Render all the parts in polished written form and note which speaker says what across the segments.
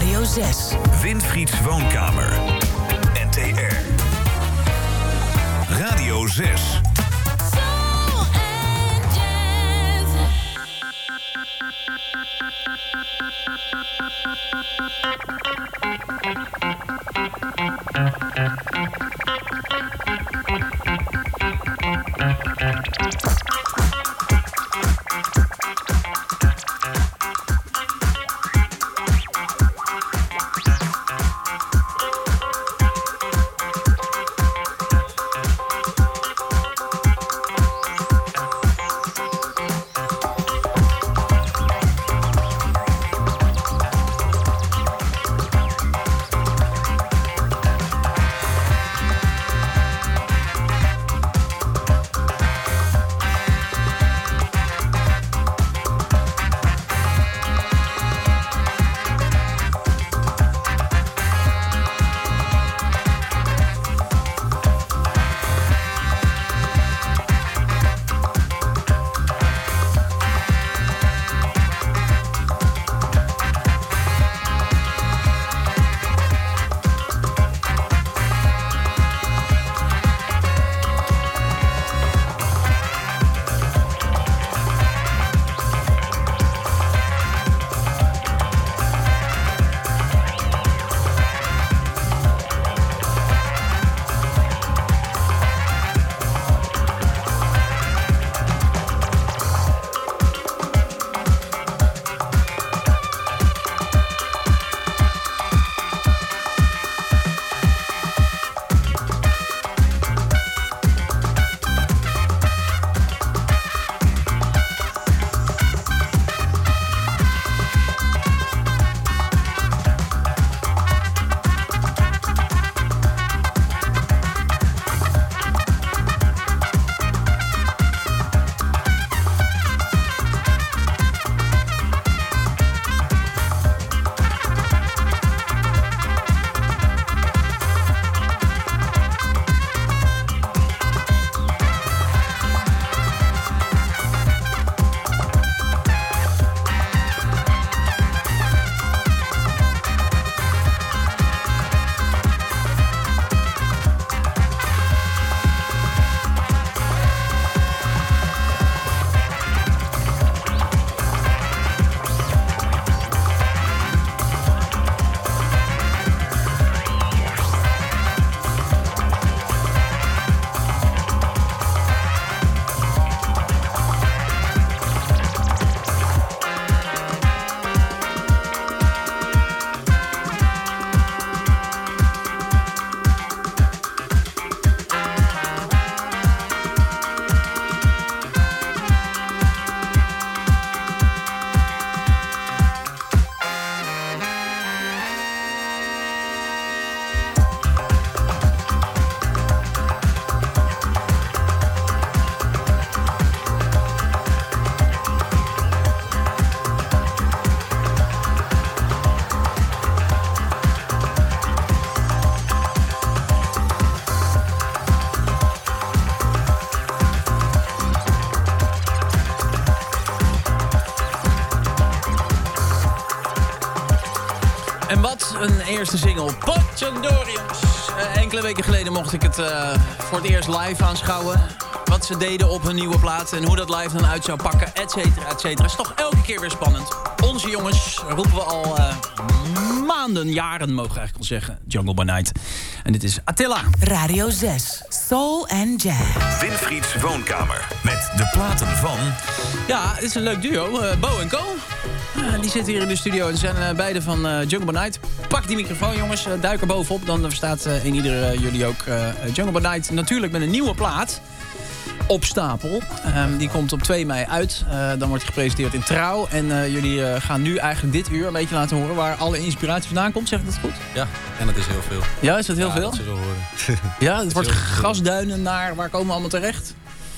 Speaker 1: Radio 6.
Speaker 2: Winfrieds Woonkamer. NTR. Radio 6.
Speaker 3: En wat een eerste single. Potjandoriums. Enkele weken geleden mocht ik het voor het eerst live aanschouwen. Wat ze deden op hun nieuwe plaat en hoe dat live dan uit zou pakken, et cetera, et cetera. Is toch elke keer weer spannend. Onze jongens roepen we al maanden, jaren mogen we eigenlijk wel zeggen. Jungle by Night. En dit is Attila.
Speaker 1: Radio 6. Soul and Jazz.
Speaker 2: Winfrieds Woonkamer. Met de platen van...
Speaker 3: Ja, dit is een leuk duo. Bo en Co. Die zitten hier in de studio en zijn beide van Jungle by Night. Pak die microfoon, jongens. Duik er bovenop. Dan verstaat in ieder jullie ook Jungle by Night. Natuurlijk met een nieuwe plaat. Op stapel. Die komt op 2 mei uit. Dan wordt die gepresenteerd in Trouw. En jullie gaan nu eigenlijk dit uur een beetje laten horen waar alle inspiratie vandaan komt. Zeg ik dat goed?
Speaker 4: Ja, en dat is heel veel.
Speaker 3: Ja, is dat heel veel?
Speaker 4: Dat zullen we horen.
Speaker 3: Ja, het wordt grasduinen naar... Waar komen we allemaal terecht?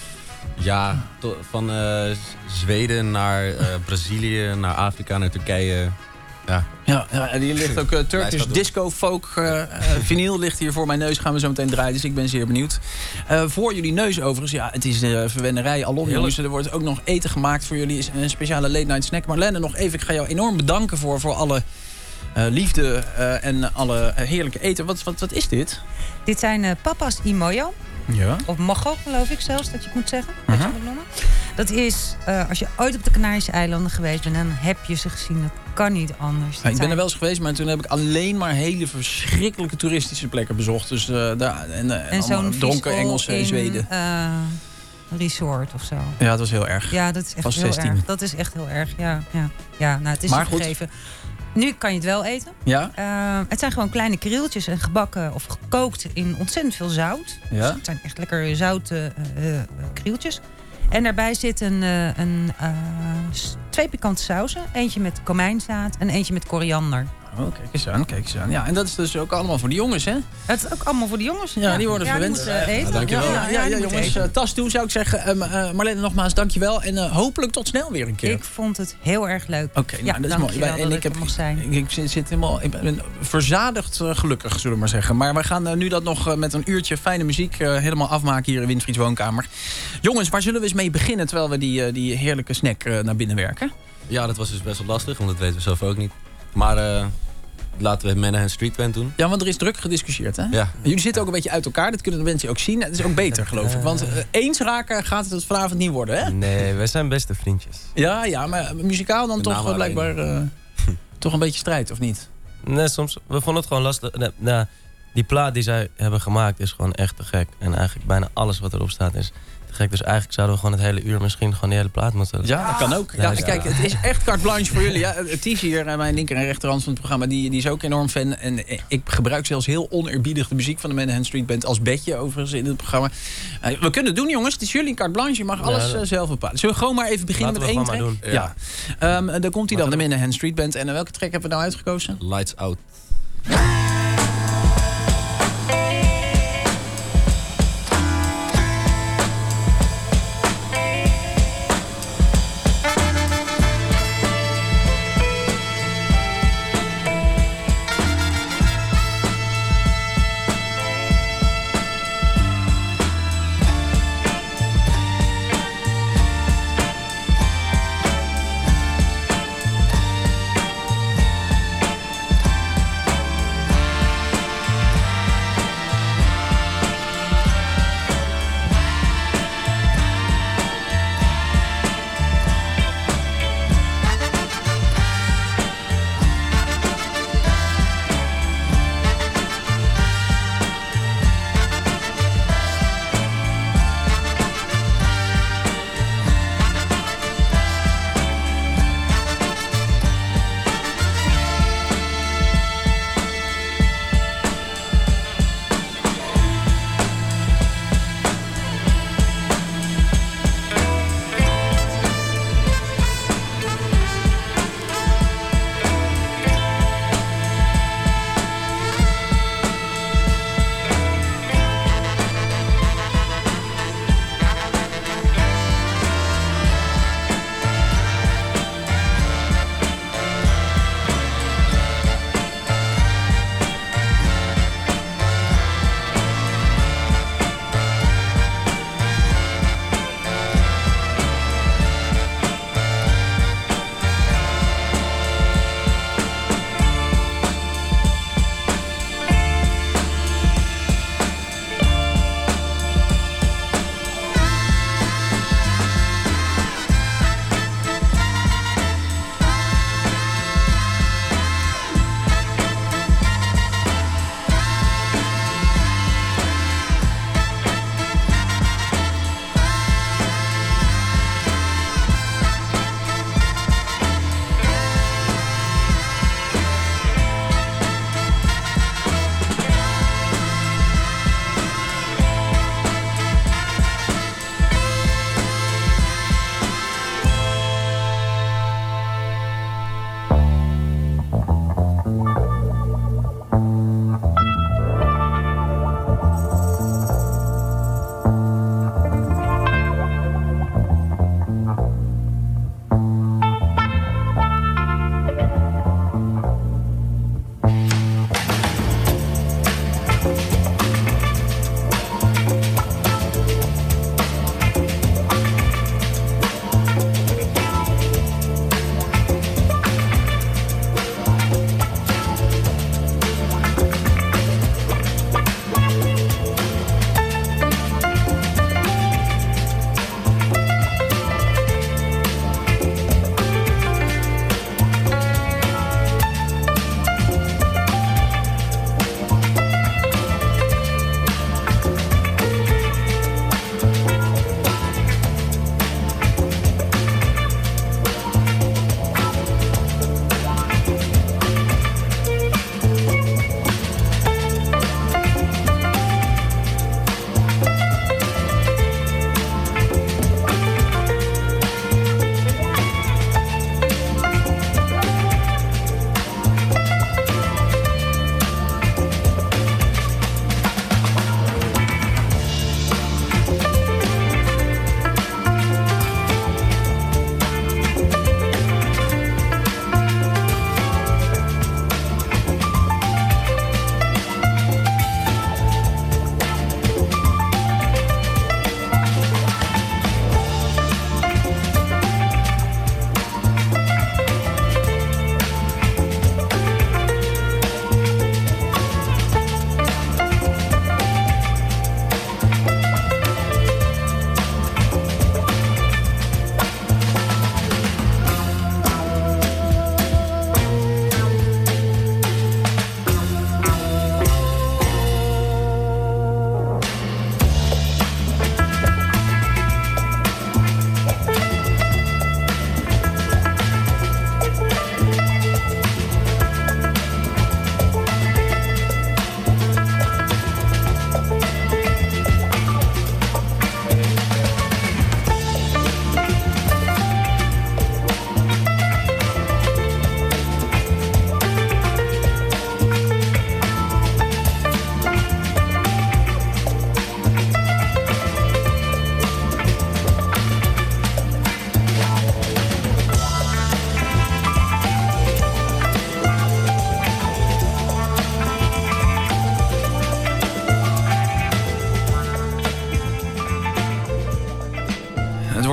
Speaker 4: Ja, van Zweden naar Brazilië, naar Afrika, naar Turkije.
Speaker 3: Ja, en hier ligt ook Turkish disco folk vinyl ligt hier voor mijn neus. Gaan we zo meteen draaien, dus ik ben zeer benieuwd. Voor jullie neus overigens, ja, het is verwennerij alom, jongens. Er wordt ook nog eten gemaakt voor jullie, een speciale late night snack. Marlene, nog even, ik ga jou enorm bedanken voor alle liefde en alle heerlijke eten. Wat is dit?
Speaker 5: Dit zijn papa's y mojo.
Speaker 3: Ja.
Speaker 5: Of mojo, geloof ik zelfs, dat je het moet zeggen. Dat je moet noemen. Dat is, als je ooit op de Canarische eilanden geweest bent... dan heb je ze gezien. Dat kan niet anders.
Speaker 3: Ik ben er wel eens geweest, maar toen heb ik alleen maar hele verschrikkelijke toeristische plekken bezocht. Dus daar en
Speaker 5: zo'n
Speaker 3: dronken Engelsen in Zweden.
Speaker 5: Resort of zo.
Speaker 3: Ja, dat was heel erg.
Speaker 5: Ja, dat is echt
Speaker 3: Was
Speaker 5: heel
Speaker 3: 16.
Speaker 5: erg. Dat is echt heel erg, ja. Nou, het is
Speaker 3: Maar
Speaker 5: te gegeven. Nu kan je het wel eten.
Speaker 3: Ja?
Speaker 5: Het zijn gewoon kleine krieltjes en gebakken of gekookt in ontzettend veel zout.
Speaker 3: Ja?
Speaker 5: Dus het zijn echt lekker zoute krieltjes. En daarbij zit twee pikante sauzen. Eentje met komijnzaad en eentje met koriander.
Speaker 3: Oh, kijk eens aan. Ja, en dat is dus ook allemaal voor de jongens, hè?
Speaker 5: Het is ook allemaal voor de jongens.
Speaker 3: Ja, die worden verwend.
Speaker 5: Die moeten eten.
Speaker 4: dankjewel.
Speaker 3: Ja,
Speaker 5: die moeten
Speaker 3: jongens.
Speaker 5: eten.
Speaker 3: Tas toe, zou ik zeggen. Marlene, nogmaals, dankjewel. En hopelijk tot snel weer een keer.
Speaker 5: Ik vond het heel erg leuk.
Speaker 3: Oké,
Speaker 5: ja,
Speaker 3: dat is mooi.
Speaker 5: dankjewel dat ik er mag zijn.
Speaker 3: Ik ben verzadigd gelukkig, zullen we maar zeggen. Maar we gaan nu dat nog met een uurtje fijne muziek helemaal afmaken hier in Winfrieds Woonkamer. Jongens, waar zullen we eens mee beginnen terwijl we die heerlijke snack naar binnen werken?
Speaker 4: Ja, dat was dus best wel lastig, want dat weten we zelf ook niet. Maar laten we Manhattan Street Band doen.
Speaker 3: Ja, want er is druk gediscussieerd, hè?
Speaker 4: Ja.
Speaker 3: Jullie zitten ook een beetje uit elkaar, dat kunnen de mensen ook zien. Het is ook beter, geloof ik. Want eens raken gaat het vanavond niet worden, hè?
Speaker 6: Nee, wij zijn beste vriendjes.
Speaker 3: Ja, maar muzikaal dan
Speaker 4: De
Speaker 3: toch
Speaker 4: naam
Speaker 3: blijkbaar toch een beetje strijd, of niet?
Speaker 6: Nee, soms. We vonden het gewoon lastig. Die plaat die zij hebben gemaakt is gewoon echt te gek. En eigenlijk bijna alles wat erop staat is te gek. Dus eigenlijk zouden we gewoon het hele uur misschien gewoon die hele plaat moeten.
Speaker 3: Ja, dat kan ook. Ja, kijk, het is echt carte blanche voor jullie. Ja, Ties hier, mijn linker en rechterhand van het programma, die is ook enorm fan. En ik gebruik zelfs heel oneerbiedig de muziek van de Manhattan Street Band als bedje overigens in het programma. We kunnen het doen, jongens. Het is jullie carte blanche. Je mag alles zelf bepalen. Zullen we gewoon maar even beginnen
Speaker 6: Laten
Speaker 3: met
Speaker 6: we
Speaker 3: één
Speaker 6: gewoon
Speaker 3: track?
Speaker 6: maar
Speaker 3: doen. Ja. Dan komt hij dan, de Manhattan Street Band. En welke track hebben we nou uitgekozen?
Speaker 4: Lights Out.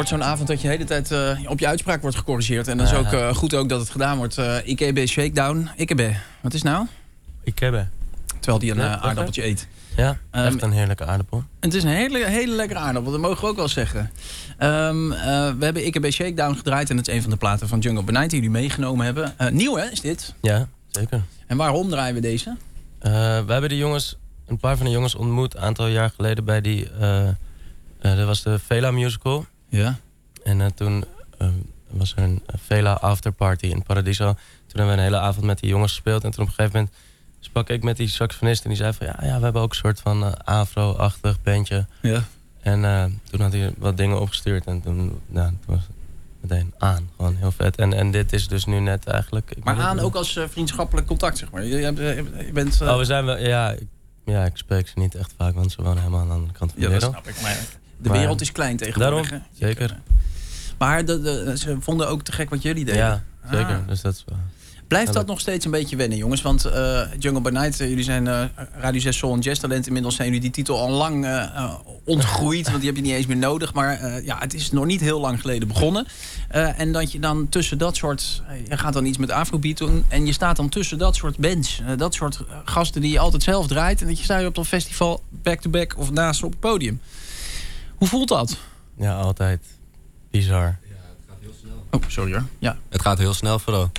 Speaker 3: wordt zo'n avond dat je de hele tijd op je uitspraak wordt gecorrigeerd. En dat is ook goed ook dat het gedaan wordt. IKB Shakedown. IKB, wat is nou?
Speaker 6: IKB.
Speaker 3: Terwijl die een aardappeltje eet.
Speaker 6: Ja, echt een heerlijke aardappel.
Speaker 3: Het is een hele lekkere aardappel, dat mogen we ook wel zeggen. We hebben IKB Shakedown gedraaid. En dat is een van de platen van Jungle by Night die jullie meegenomen hebben. Nieuw hè, is dit?
Speaker 6: Ja, zeker.
Speaker 3: En waarom draaien we deze?
Speaker 6: We hebben een paar van de jongens ontmoet een aantal jaar geleden bij die... dat was de Vela musical.
Speaker 3: Ja.
Speaker 6: En toen was er een Vela afterparty in Paradiso. Toen hebben we een hele avond met die jongens gespeeld. En toen op een gegeven moment sprak ik met die saxofonist. En die zei van ja, we hebben ook een soort van afro-achtig bandje.
Speaker 3: Ja.
Speaker 6: En toen had hij wat dingen opgestuurd. En toen was het meteen aan. Gewoon heel vet. En dit is dus nu net eigenlijk...
Speaker 3: Maar aan ook als vriendschappelijk contact, zeg maar. Je bent...
Speaker 6: we zijn wel... Ja, ik spreek ze niet echt vaak, want ze wonen helemaal aan de andere kant van de wereld.
Speaker 3: Dat snap ik. Maar de wereld is klein tegenwoordig.
Speaker 6: Daarom, zeker.
Speaker 3: Maar ze vonden ook te gek wat jullie deden.
Speaker 6: Ja, zeker. Dus dat is wel...
Speaker 3: Blijft dat nog steeds een beetje wennen, jongens? Want Jungle by Night, jullie zijn Radio 6 Soul en Jazz Talent. Inmiddels zijn jullie die titel al lang ontgroeid. Want die heb je niet eens meer nodig. Maar het is nog niet heel lang geleden begonnen. En dat je dan tussen dat soort... je gaat dan iets met Afrobeat doen. En je staat dan tussen dat soort bands. Dat soort gasten die je altijd zelf draait. En dat je staat op dat festival back-to-back of naast op het podium. Hoe voelt dat?
Speaker 6: Ja, altijd bizar.
Speaker 4: Ja, het gaat heel snel.
Speaker 3: Oh, sorry hoor. Ja.
Speaker 4: Het gaat heel snel vooral.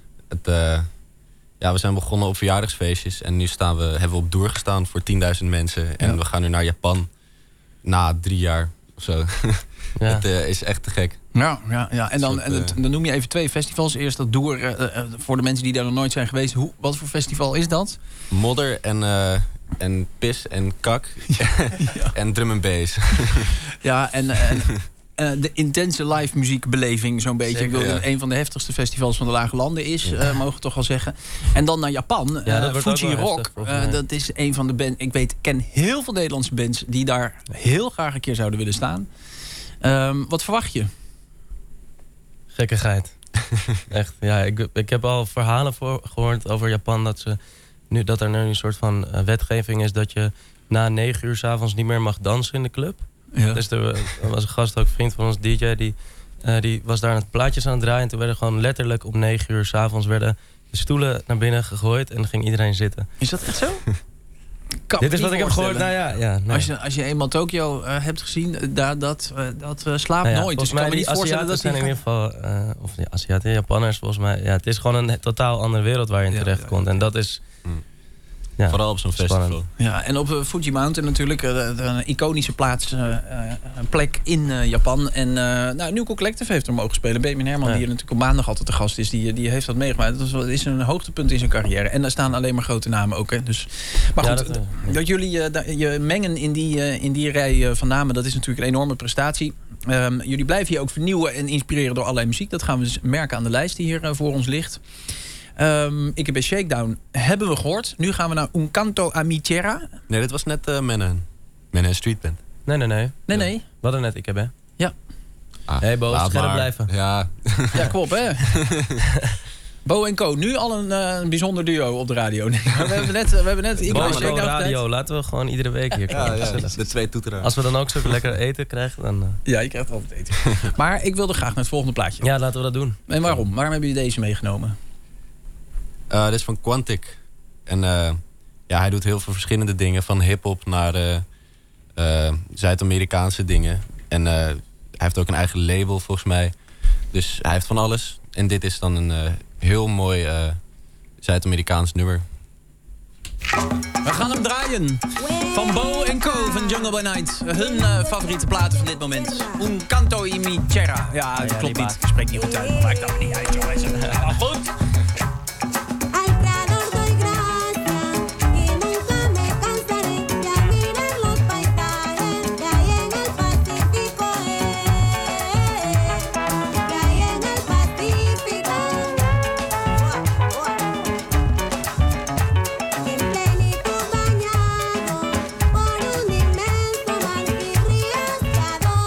Speaker 4: We zijn begonnen op verjaardagsfeestjes. En nu hebben we op Doer gestaan voor 10.000 mensen. En we gaan nu naar Japan. Na 3 jaar of zo. Ja. Het is echt te gek.
Speaker 3: Ja. En dan noem je even 2 festivals. Eerst dat Doer, voor de mensen die daar nog nooit zijn geweest. Wat voor festival is dat?
Speaker 4: Modder en pis en kak. En drum en bass.
Speaker 3: Ja, en de intense live muziekbeleving zo'n beetje.
Speaker 4: Zeker,
Speaker 3: ik wil een van de heftigste festivals van de Lage Landen is, mogen we toch wel zeggen. En dan naar Japan. Fuji Rock, dat is een van de bands. Ik ken heel veel Nederlandse bands die daar heel graag een keer zouden willen staan. Wat verwacht je?
Speaker 6: Gekkigheid. Echt, ja. Ik heb al verhalen gehoord over Japan dat er nu een soort van wetgeving is dat je na 9 uur 's avonds niet meer mag dansen in de club. Ja. Dus er was een gast, ook een vriend van ons, DJ, die was daar het plaatjes aan het draaien. En toen werden gewoon letterlijk om 9 uur 's avonds werden de stoelen naar binnen gegooid en dan ging iedereen zitten.
Speaker 3: Is dat echt zo?
Speaker 6: Dit is wat ik heb gehoord. Nee.
Speaker 3: Als je eenmaal Tokio hebt gezien, dat slaapt nooit. Dus ik kan me niet voorstellen dat
Speaker 6: zijn in ieder geval, of de Aziaten, Japanners volgens mij. Ja, het is gewoon een totaal andere wereld waar je in terecht komt. En dat is... Ja,
Speaker 4: vooral op zo'n festival.
Speaker 3: Ja, en op Fuji Mountain natuurlijk. Een iconische plek in Japan. En New Collective heeft er mogen spelen. Benjamin Herman, die hier natuurlijk op maandag altijd de gast is. Die heeft dat meegemaakt. Dat is een hoogtepunt in zijn carrière. En daar staan alleen maar grote namen ook. Hè. Dus, maar goed, dat jullie je mengen in die rij van namen, dat is natuurlijk een enorme prestatie. Jullie blijven hier ook vernieuwen en inspireren door allerlei muziek. Dat gaan we dus merken aan de lijst die hier voor ons ligt. IKB Shakedown hebben we gehoord. Nu gaan we naar Un Canto a Mi Tierra.
Speaker 4: Nee, dit was net Mennen Street Band.
Speaker 6: Nee. We hadden net IKB.
Speaker 3: Ja.
Speaker 6: Hey Bo, scherp blijven.
Speaker 4: Ja,
Speaker 3: kom op hè. Bo en Co, nu al een bijzonder duo op de radio. Nee, we hebben net IKB Shakedown
Speaker 6: radio, laten we gewoon iedere week hier komen.
Speaker 4: Ja, de 2 toeteren.
Speaker 6: Als we dan ook zo lekker eten krijgen, dan...
Speaker 3: Ja, je krijgt altijd eten. Maar ik wilde graag naar het volgende plaatje.
Speaker 6: Ja, laten we dat doen.
Speaker 3: En waarom? Waarom hebben jullie deze meegenomen?
Speaker 4: Dit is van Quantic. En hij doet heel veel verschillende dingen. Van hiphop naar Zuid-Amerikaanse dingen. En hij heeft ook een eigen label volgens mij. Dus hij heeft van alles. En dit is dan een heel mooi Zuid-Amerikaans nummer.
Speaker 3: We gaan hem draaien. Van Bo en Co van Jungle by Night. Hun favoriete platen van dit moment. Un Canto a Mi Tierra. Ja, dat klopt niet. Ik spreek niet goed uit. Maar maakt dat niet uit, jongens. Maar goed.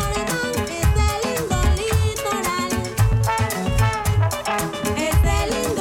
Speaker 7: Es el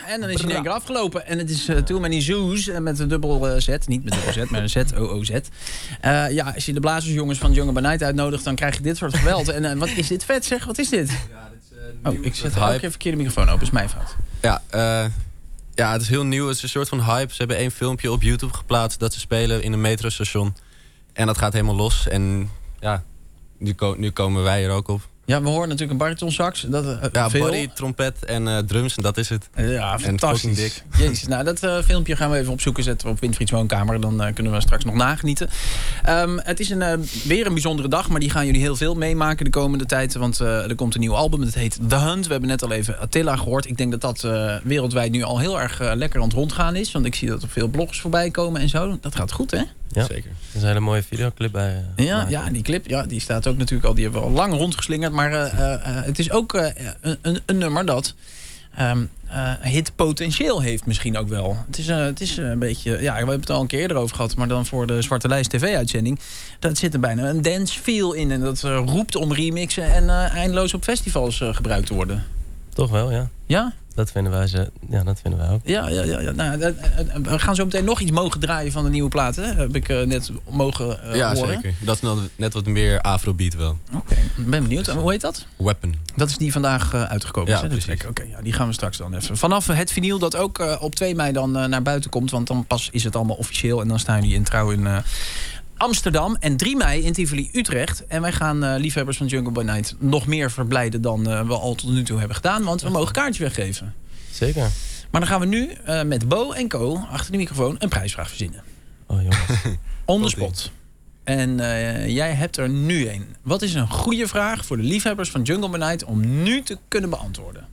Speaker 3: En dan is hij in één keer afgelopen. En het is Too Many Zoos met een dubbel Z. Niet met dubbel Z, maar een Z-O-O-Z. Ja, als je de blazersjongens van Jungle by Night uitnodigt, dan krijg je dit soort geweld. En wat is dit vet, zeg? Wat is dit?
Speaker 4: Ja, dit is
Speaker 3: ik zet elke keer verkeerde microfoon open. Is mijn fout.
Speaker 4: Ja, het is heel nieuw. Het is een soort van hype. Ze hebben 1 filmpje op YouTube geplaatst dat ze spelen in een metrostation. En dat gaat helemaal los. En ja, nu komen wij er ook op.
Speaker 3: Ja, we horen natuurlijk een baritonsax.
Speaker 4: Body, trompet en drums en dat is het.
Speaker 3: Ja, fantastisch. Dik. Jezus, nou, dat filmpje gaan we even opzoeken. Zetten we op Winfrieds Woonkamer. Dan kunnen we straks nog nagenieten. Het is weer een bijzondere dag. Maar die gaan jullie heel veel meemaken de komende tijd. Want er komt een nieuw album. Het heet The Hunt. We hebben net al even Attila gehoord. Ik denk dat wereldwijd nu al heel erg lekker aan het rondgaan is. Want ik zie dat er veel bloggers voorbij komen en zo. Dat gaat goed, hè?
Speaker 6: Ja,
Speaker 4: zeker.
Speaker 6: Er is een hele mooie videoclip bij.
Speaker 3: Ja, die clip die staat ook natuurlijk al. Die hebben we al lang rondgeslingerd. Maar het is ook een nummer dat hitpotentieel heeft misschien ook wel. Het is een beetje... Ja, we hebben het al een keer eerder over gehad. Maar dan voor de Zwarte Lijst TV-uitzending. Dat zit er bijna een dance feel in. En dat roept om remixen en eindeloos op festivals gebruikt te worden.
Speaker 6: Toch wel, ja.
Speaker 3: Ja?
Speaker 6: Dat vinden wij ook.
Speaker 3: Ja. Nou, we gaan zo meteen nog iets mogen draaien van de nieuwe plaat. Hè? Heb ik net mogen horen.
Speaker 4: Ja, zeker. Dat is net wat meer afrobeat wel.
Speaker 3: Oké, ben benieuwd. Hoe heet dat?
Speaker 4: Weapon.
Speaker 3: Dat is die vandaag uitgekomen.
Speaker 4: Ja,
Speaker 3: is,
Speaker 4: precies.
Speaker 3: Oké, die gaan we straks dan even. Vanaf het vinyl dat ook op 2 mei dan naar buiten komt. Want dan pas is het allemaal officieel. En dan staan jullie in trouw in Amsterdam. En 3 mei in Tivoli Utrecht. En wij gaan liefhebbers van Jungle by Night nog meer verblijden dan we al tot nu toe hebben gedaan. Want we mogen kaartjes weggeven.
Speaker 6: Zeker.
Speaker 3: Maar dan gaan we nu met Bo en Co achter de microfoon een prijsvraag verzinnen.
Speaker 6: Oh jongens.
Speaker 3: On the spot. En jij hebt er nu een. Wat is een goede vraag voor de liefhebbers van Jungle by Night om nu te kunnen beantwoorden?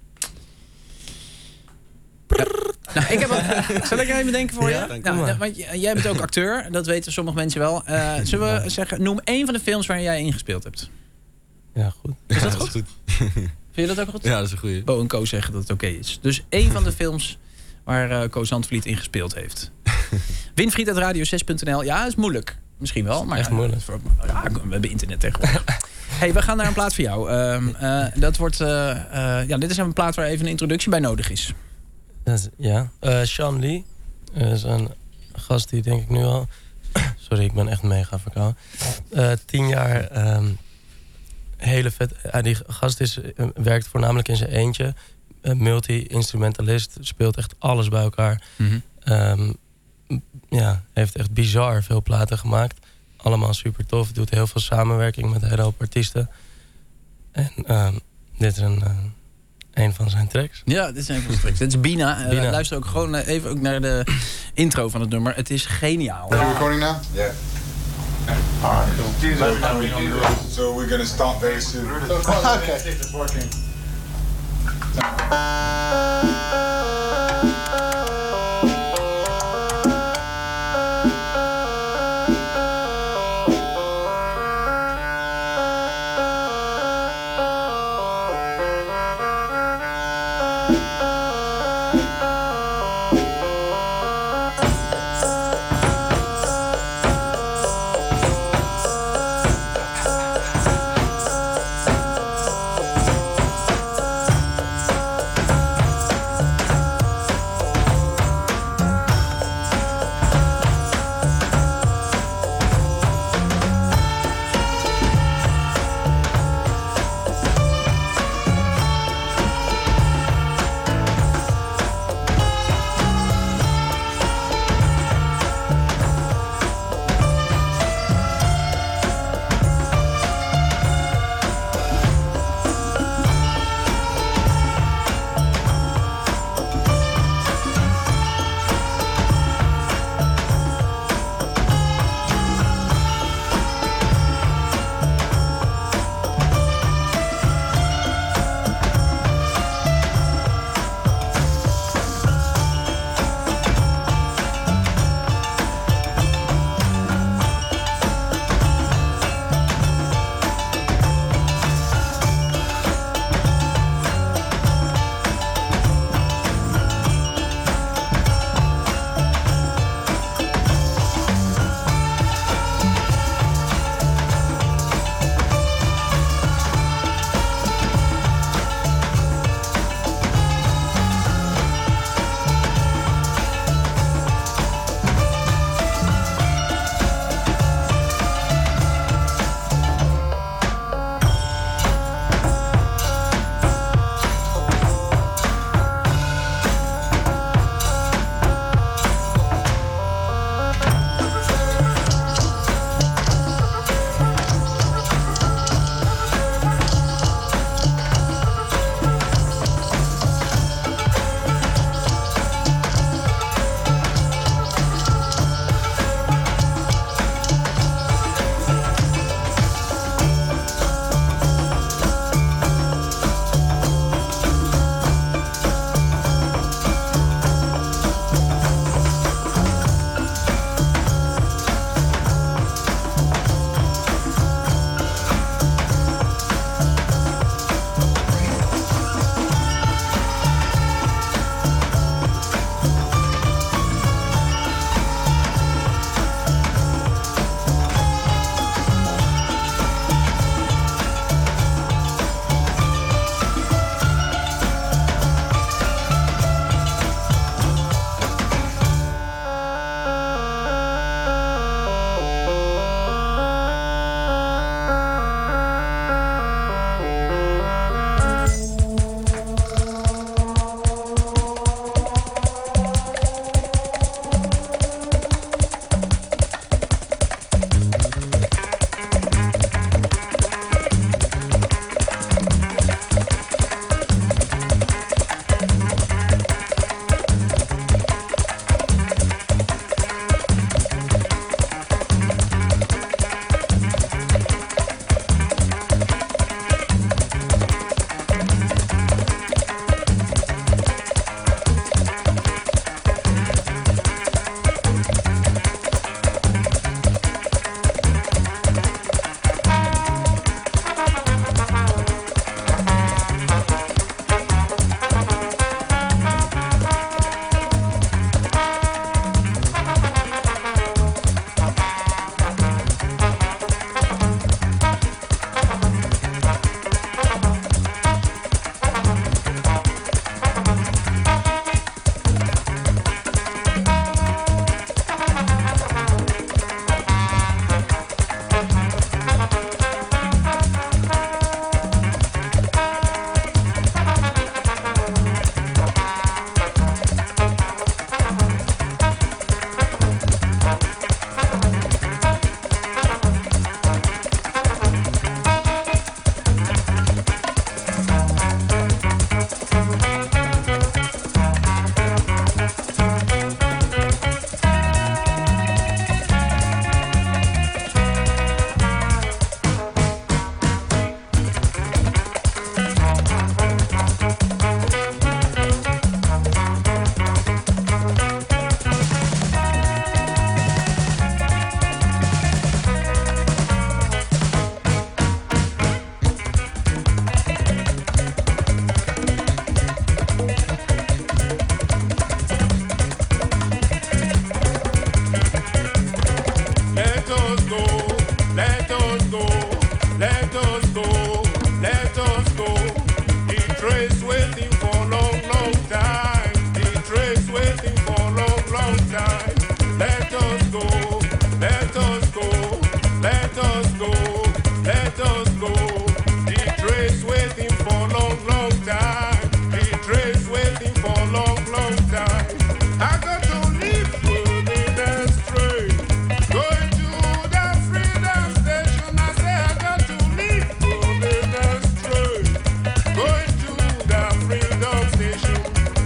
Speaker 3: Ja. Nou, zal ik er even denken voor je? Want jij bent ook acteur. Dat weten sommige mensen wel. Zullen we zeggen, noem 1 van de films waar jij in gespeeld hebt.
Speaker 6: Ja, goed.
Speaker 3: Is dat goed? Vind je dat ook goed?
Speaker 4: Ja, dat is een goeie.
Speaker 3: Bo en Co zeggen dat het oké is. Dus 1 van de films waar Co Zandvliet in gespeeld heeft. Winfried@radio6.nl. Ja, dat is moeilijk. Misschien wel. Maar
Speaker 6: echt moeilijk.
Speaker 3: We hebben internet tegenwoordig. Hey, we gaan naar een plaat voor jou. Dat wordt... dit is een plaat waar even een introductie bij nodig is.
Speaker 6: Sean Lee is een gast die denk ik nu al... Sorry, ik ben echt mega verkouden. 10 jaar... hele vet. Die gast werkt voornamelijk in zijn eentje. Multi-instrumentalist. Speelt echt alles bij elkaar. Mm-hmm. Heeft echt bizar veel platen gemaakt. Allemaal super tof. Doet heel veel samenwerking met een hele hoop artiesten. En dit is een van zijn tracks. Ja, dit is een van zijn tracks. Dit is Bina. Luister ook gewoon even ook naar de intro van het nummer. Het is geniaal.
Speaker 7: Are you recording now? Yeah. Alright, cool. So we're gonna start very soon. Okay. It's working.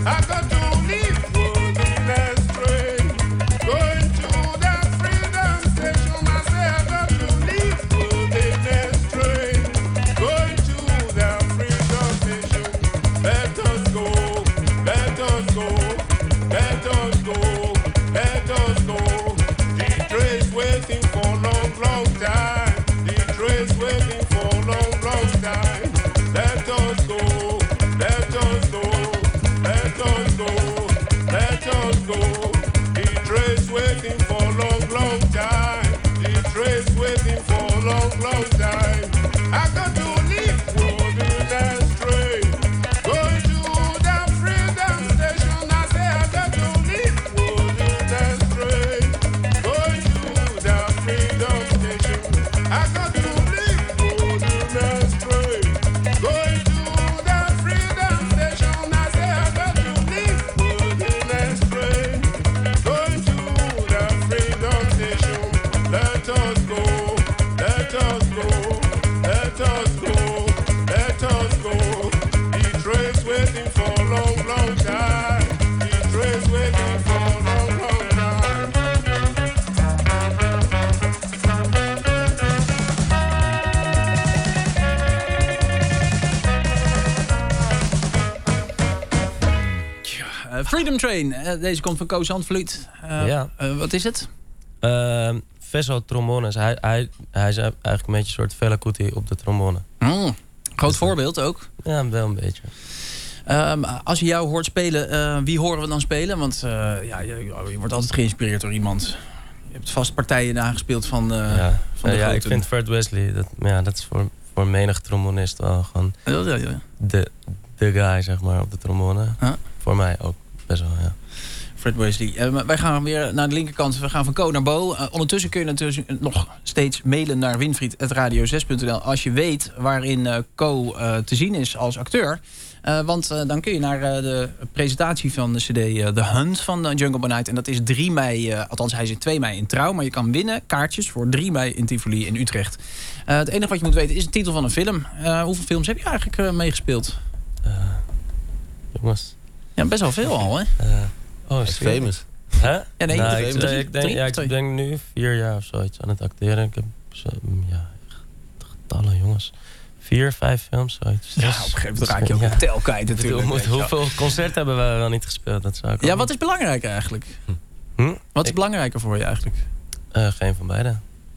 Speaker 7: I got to leave for the last train. Going to the freedom station. I say I got to leave for the last train. Going to the freedom station. Let us go, let us go, let us go, let us go. The train's waiting for long, long time. The train's waiting for long, long time. Let us go, let us go, let us go, let us go. The train's waiting for long, long time. The train's waiting for long, long time. I got to leave for the last train. Going to the freedom station. I say I got to leave for the last train. Going to the freedom station. I got to leave for the last train. Going to the freedom station. I say I got to leave for the last train. Going to the freedom station. Let us go, let us go, let us go, let us go. The train's waiting for a long, long time. The train's waiting for a long, long time.
Speaker 3: Freedom Train. Deze komt van Koos Handvliet.
Speaker 6: Ja.
Speaker 3: Wat is het?
Speaker 6: Veso trombones. Hij is eigenlijk een beetje een soort Fela Kuti op de trombone.
Speaker 3: Groot voorbeeld ook.
Speaker 6: Ja, wel een beetje.
Speaker 3: Als je jou hoort spelen, wie horen we dan spelen? Want je wordt altijd geïnspireerd door iemand. Je hebt vast partijen nagespeeld van de grote.
Speaker 6: Ik vind Fred Wesley, dat is voor menig trombonist wel gewoon de guy, zeg maar, op de trombone. Voor mij ook best wel, ja.
Speaker 3: Fred Wesley. Wij gaan weer naar de linkerkant. We gaan van Co naar Bo. Ondertussen kun je natuurlijk nog steeds mailen naar winfried@radio6.nl als je weet waarin Co te zien is als acteur. Want dan kun je naar de presentatie van de cd The Hunt van Jungle by Night. En dat is 3 mei, althans hij is 2 mei in Trouw. Maar je kan winnen kaartjes voor 3 mei in Tivoli in Utrecht. Het enige wat je moet weten is de titel van een film. Hoeveel films heb je eigenlijk meegespeeld?
Speaker 6: Jongens.
Speaker 3: Ja, best wel veel al, hè?
Speaker 4: Is famous.
Speaker 6: Hè?
Speaker 3: Ja, nee,
Speaker 6: ik denk nu 4 jaar of zoiets aan het acteren. Ik heb getallen, jongens. 4, 5 films, zoiets.
Speaker 3: Ja, op een gegeven moment raak je ook een tel kwijt natuurlijk.
Speaker 6: Hoeveel concerten hebben we wel niet gespeeld? Dat zou ik
Speaker 3: ja, wat is belangrijker eigenlijk? Wat is belangrijker voor je eigenlijk?
Speaker 6: Geen van beide.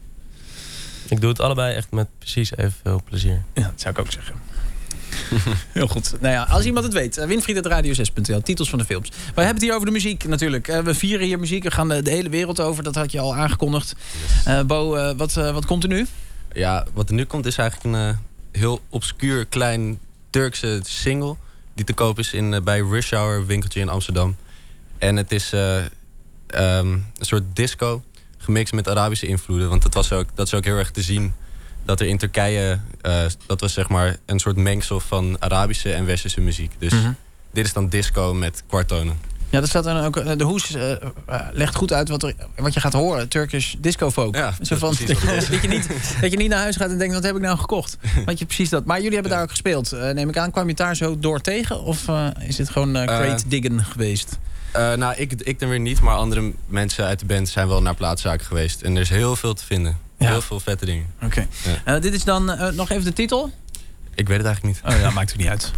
Speaker 6: Ik doe het allebei echt met precies evenveel plezier.
Speaker 3: Ja, dat zou ik ook zeggen. Heel goed. Nou ja, als iemand het weet. Winfried@radio6.nl. Titels van de films. We hebben het hier over de muziek natuurlijk. We vieren hier muziek. We gaan de hele wereld over. Dat had je al aangekondigd. Bo, wat komt er nu?
Speaker 4: Ja, wat er nu komt is eigenlijk een heel obscuur klein Turkse single. Die te koop is bij Rush Hour winkeltje in Amsterdam. En het is een soort disco gemixt met Arabische invloeden. Want dat is ook heel erg te zien. Dat er in Turkije, dat was zeg maar een soort mengsel van Arabische en Westerse muziek. Dus dit is dan disco met kwarttonen. Ja,
Speaker 3: dat staat dan ook. De hoes legt goed uit wat je gaat horen. Turkish disco folk.
Speaker 4: Ja,
Speaker 3: zo van, dat je niet naar huis gaat en denkt, wat heb ik nou gekocht? Want je precies dat. Maar jullie hebben daar ook gespeeld. Neem ik aan, kwam je het daar zo door tegen? Of is dit gewoon crate diggen geweest?
Speaker 4: Nou, ik dan weer niet. Maar andere mensen uit de band zijn wel naar plaatszaken geweest. En er is heel veel te vinden. Ja. Heel veel vette dingen.
Speaker 3: Oké. Ja. Dit is dan nog even de titel?
Speaker 4: Ik weet het eigenlijk niet.
Speaker 3: Oh ja, maakt het niet uit.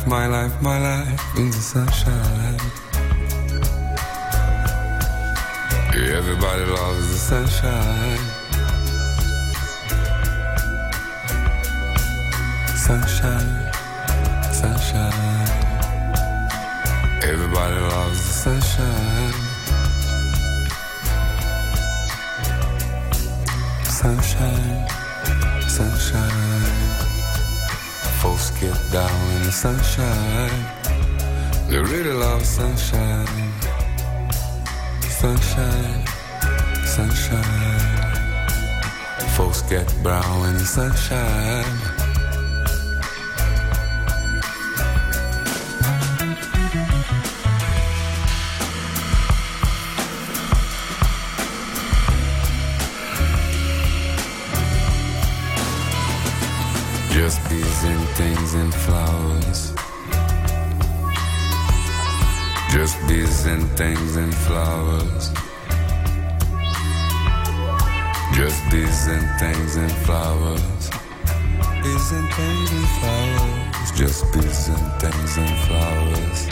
Speaker 8: my life, my life in the sunshine. Everybody loves the sunshine. Sunshine, sunshine. Everybody loves the sunshine. Sunshine, sunshine. Folks get down in the sunshine. They really love sunshine. Sunshine, sunshine. Folks get brown in the sunshine. Just bees and things and flowers. Just bees and things and flowers. Just bees and things and flowers. Bees and things and flowers. Just bees and things and flowers.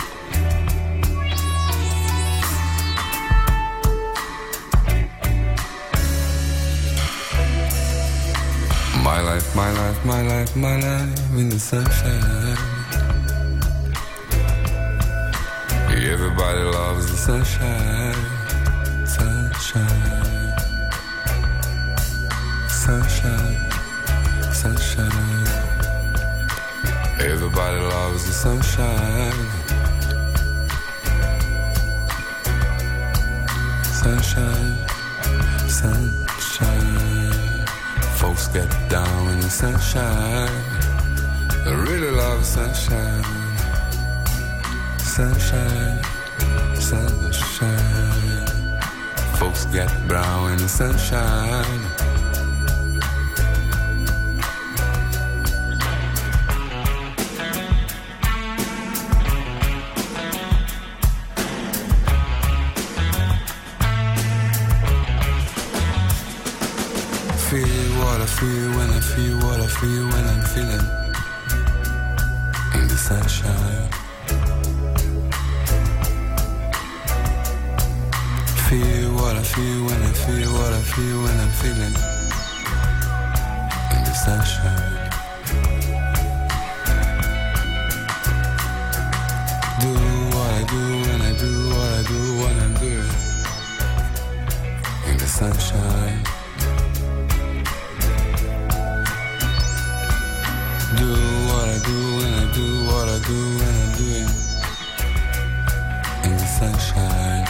Speaker 8: My life, my life, my life, my life in the sunshine. Everybody loves the sunshine. Sunshine. Sunshine. Sunshine. Everybody loves the sunshine. Sunshine. Sunshine. Folks get down in the sunshine. They really love sunshine. Sunshine, sunshine. Folks get brown in the sunshine. Feel what I feel when I feel what I feel when I'm feeling in the sunshine. Feel what I feel when I feel what I feel when I'm feeling in the sunshine. Do what I do when I do what I do when I'm doing in the sunshine. Do what I do when I do what I do when I'm doing in the sunshine.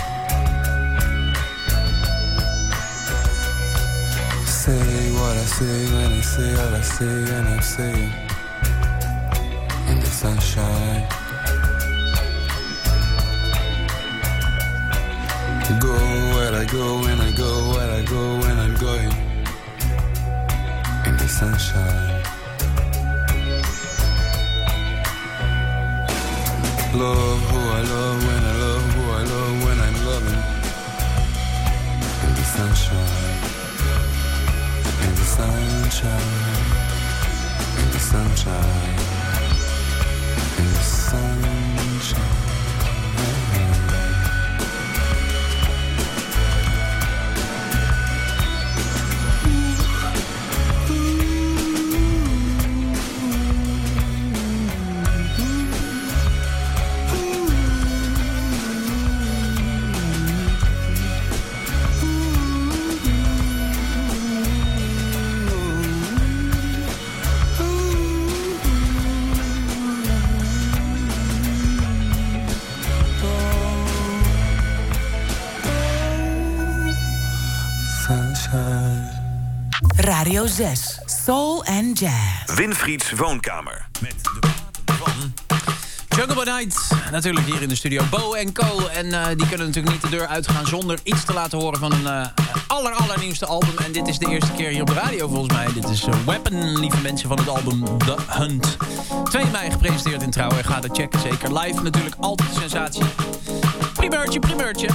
Speaker 8: Say what I say when I say what I say and I'm saying in the sunshine. Go where I go when I go where I go when I'm going in the sunshine. Love who I love when I love who I love when I'm loving in the sunshine. In the sunshine. In the sunshine. In the sunshine.
Speaker 1: Radio 6, Soul and Jazz.
Speaker 2: Winfrieds Woonkamer. Met de platen van
Speaker 3: Jungle by Night, natuurlijk hier in de studio. Bo en Co. En die kunnen natuurlijk niet de deur uitgaan zonder iets te laten horen van een allernieuwste album. En dit is de eerste keer hier op de radio volgens mij. Dit is Weapon, lieve mensen, van het album The Hunt. 2 mei gepresenteerd in Trouw. Ga dat checken, zeker. Live natuurlijk, altijd een sensatie. Primeurtje, primeurtje.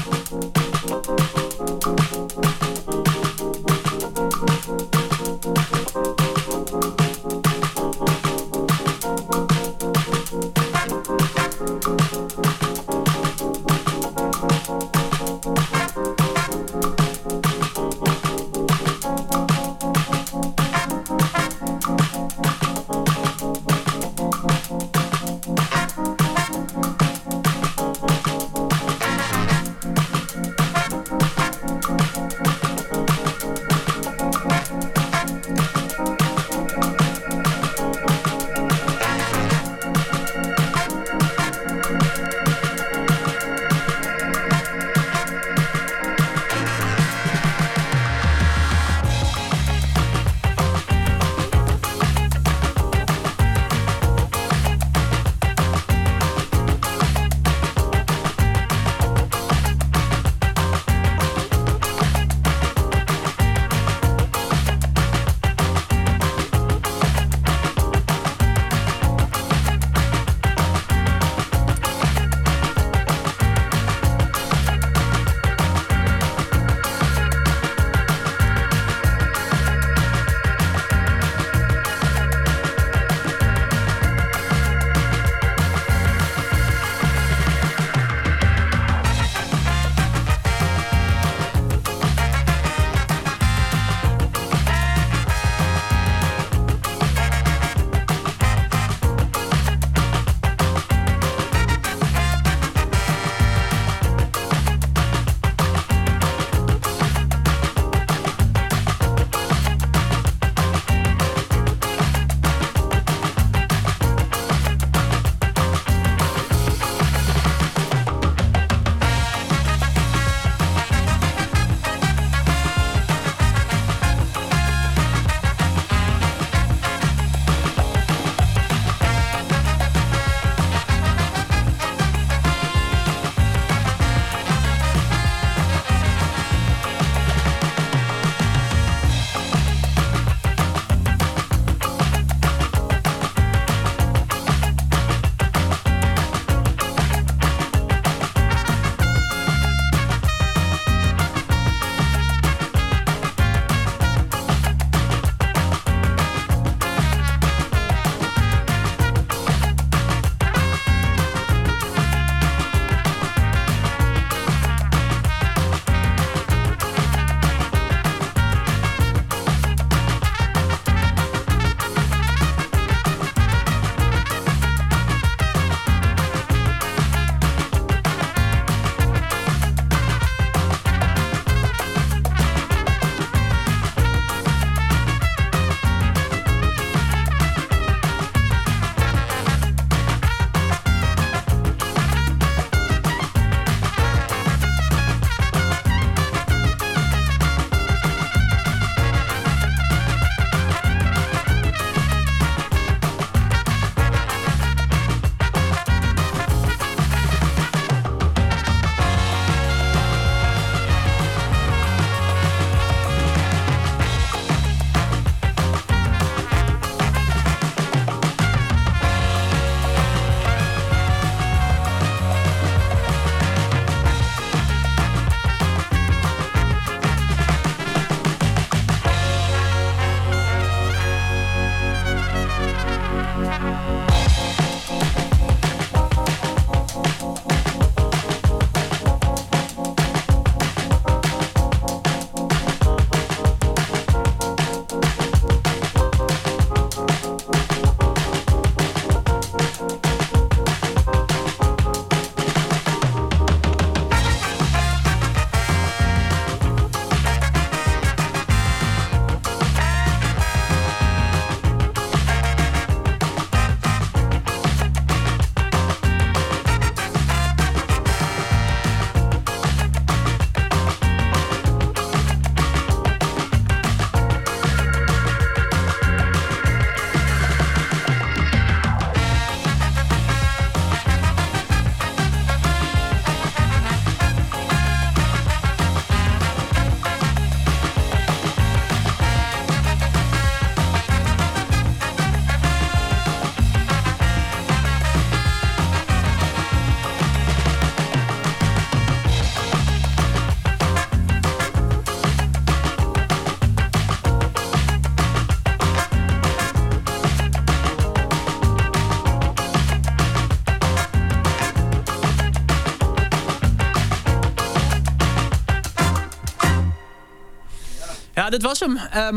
Speaker 3: Ja, dit was hem.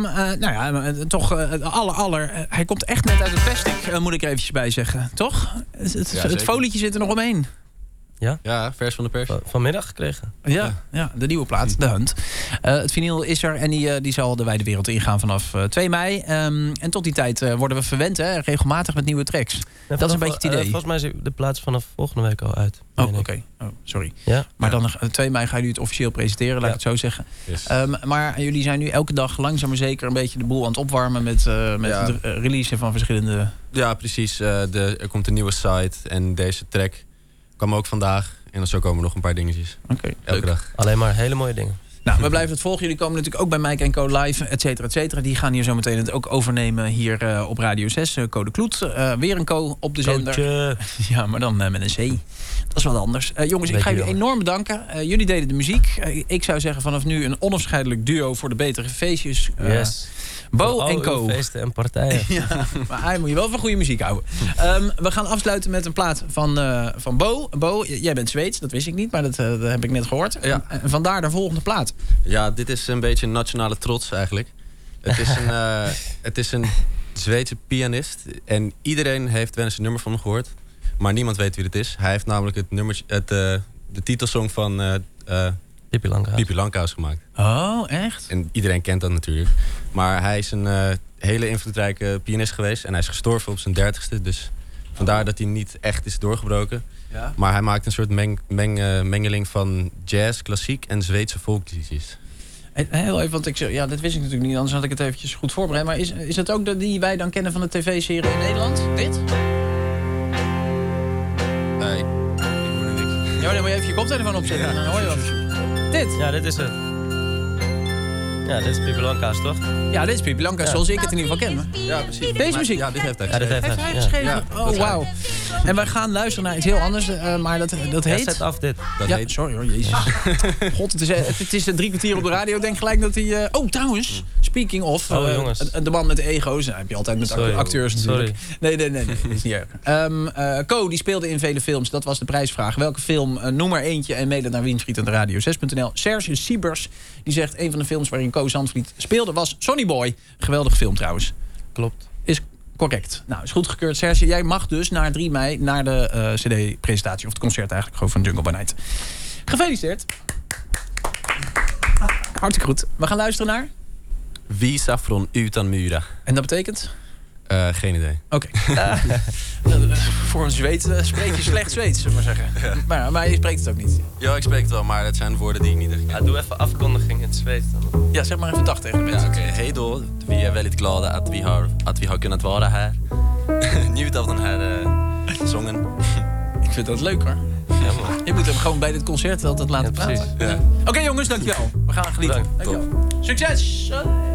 Speaker 3: Hij komt echt net uit het plastic, moet ik er eventjes bij zeggen. Toch? Het folietje zit er nog omheen.
Speaker 6: Ja?
Speaker 4: Ja, vers van de pers.
Speaker 6: Vanmiddag gekregen.
Speaker 3: Ja, de nieuwe plaat, De Hunt. Het vinyl is er en die zal de wijde wereld ingaan vanaf 2 mei. En tot die tijd worden we verwend, hè, regelmatig met nieuwe tracks.
Speaker 6: Ja,
Speaker 3: dat is een beetje het idee.
Speaker 6: Volgens mij is de plaats vanaf volgende week al uit.
Speaker 3: Oh, oké. Oh, sorry.
Speaker 6: Ja?
Speaker 3: Maar dan 2 mei ga je het officieel presenteren, laat ik het zo zeggen.
Speaker 4: Yes.
Speaker 3: Maar jullie zijn nu elke dag langzaam maar zeker een beetje de boel aan het opwarmen met het releasen van verschillende...
Speaker 4: Ja, precies. Er komt een nieuwe site en deze track kwam ook vandaag. En dan zo komen nog een paar dingetjes.
Speaker 3: Oké,
Speaker 4: elke dag.
Speaker 6: Alleen maar hele mooie dingen.
Speaker 3: Nou, we blijven het volgen. Jullie komen natuurlijk ook bij Mike & Co live, et cetera, et cetera. Die gaan hier zo meteen het ook overnemen hier op Radio 6. Code Kloet. Weer een Co op de zender.
Speaker 6: Cootje.
Speaker 3: Ja, maar dan met een C. Dat is wat anders. Jongens, ik ga jullie enorm bedanken. Jullie deden de muziek. Ik zou zeggen vanaf nu een onafscheidelijk duo voor de betere feestjes.
Speaker 6: Yes.
Speaker 3: Bo & Co.
Speaker 6: Feesten en partijen.
Speaker 3: Ja, maar hij moet je wel van goede muziek houden. We gaan afsluiten met een plaat van Bo. Bo, jij bent Zweeds, dat wist ik niet, maar dat heb ik net gehoord.
Speaker 4: Ja.
Speaker 3: En vandaar de volgende plaat.
Speaker 4: Ja, dit is een beetje een nationale trots eigenlijk. Het is een Zweedse pianist. En iedereen heeft wel eens een nummer van hem gehoord. Maar niemand weet wie het is. Hij heeft namelijk de titelsong van Pippi Langkous gemaakt.
Speaker 3: Oh, echt?
Speaker 4: En iedereen kent dat natuurlijk. Maar hij is een hele invloedrijke pianist geweest. En hij is gestorven op zijn 30ste. Dus vandaar dat hij niet echt is doorgebroken. Ja. Maar hij maakt een soort mengeling van jazz, klassiek en Zweedse folkliedjes.
Speaker 3: Heel even, want dit wist ik natuurlijk niet. Anders had ik het eventjes goed voorbereid. Maar is het ook die wij dan kennen van de tv-serie in Nederland? Dit?
Speaker 4: Nee, ik hoor niks.
Speaker 3: Ja, dan moet je even je koptelefoon opzetten. En dan hoor je wat. Dit?
Speaker 6: Ja, dit is het. Ja, dit is Pippi Langkous, toch?
Speaker 3: Ja, dit is Pippi Langkous, zoals ik het in ieder geval ken.
Speaker 4: Ja, precies.
Speaker 3: Deze muziek?
Speaker 4: Ja, dit heeft hij
Speaker 6: Ja, dit heeft
Speaker 3: Heeft hij
Speaker 6: hij.
Speaker 3: geschreven?
Speaker 4: Ja,
Speaker 3: Oh, wauw. En wij gaan luisteren naar iets heel anders, maar dat heet...
Speaker 6: Zet af dit.
Speaker 4: Dat
Speaker 3: Ja,
Speaker 4: heet...
Speaker 3: sorry hoor, jezus. God, het is 3 kwartier op de radio. Denk gelijk dat hij... Oh, trouwens, speaking of...
Speaker 6: jongens.
Speaker 3: de man met de ego's. Nou, heb je altijd met acteurs natuurlijk. Nee, is niet erg. Co, die speelde in vele films. Dat was de prijsvraag. Welke film? Noem maar eentje en mail het naar winfried@radio6.nl. Serge Siebers, die zegt... een van de films waarin Co Zandvliet speelde was Sonny Boy. Geweldige film trouwens.
Speaker 6: Klopt.
Speaker 3: Is correct. Nou, is goed gekeurd. Serge, jij mag dus naar 3 mei... naar de CD-presentatie, of het concert eigenlijk... gewoon van Jungle by Night. Gefeliciteerd. Hartstikke goed. We gaan luisteren naar...
Speaker 4: Visa från utan myra.
Speaker 3: En dat betekent?
Speaker 4: Geen idee.
Speaker 3: Oké. Voor een Zweed spreek je slecht Zweeds, zullen we maar zeggen. Ja. Maar je spreekt het ook niet.
Speaker 4: Ja, ik spreek het wel, maar het zijn woorden die ik niet echt ken.
Speaker 6: Ja, doe even afkondiging in het Zweeds dan.
Speaker 3: Ja, zeg maar even dag tegen de mensen.
Speaker 4: Ja, hej då. Vi är väldigt glada att vi har kunnat vara här. Njut av den här sången.
Speaker 3: Ik vind dat leuk hoor.
Speaker 6: Ja, man.
Speaker 3: Je moet hem gewoon bij dit concert altijd laten praten.
Speaker 6: precies.
Speaker 3: Ja. Oké, jongens, dankjewel. We gaan genieten.
Speaker 6: Bedankt.
Speaker 3: Dankjewel. Succes!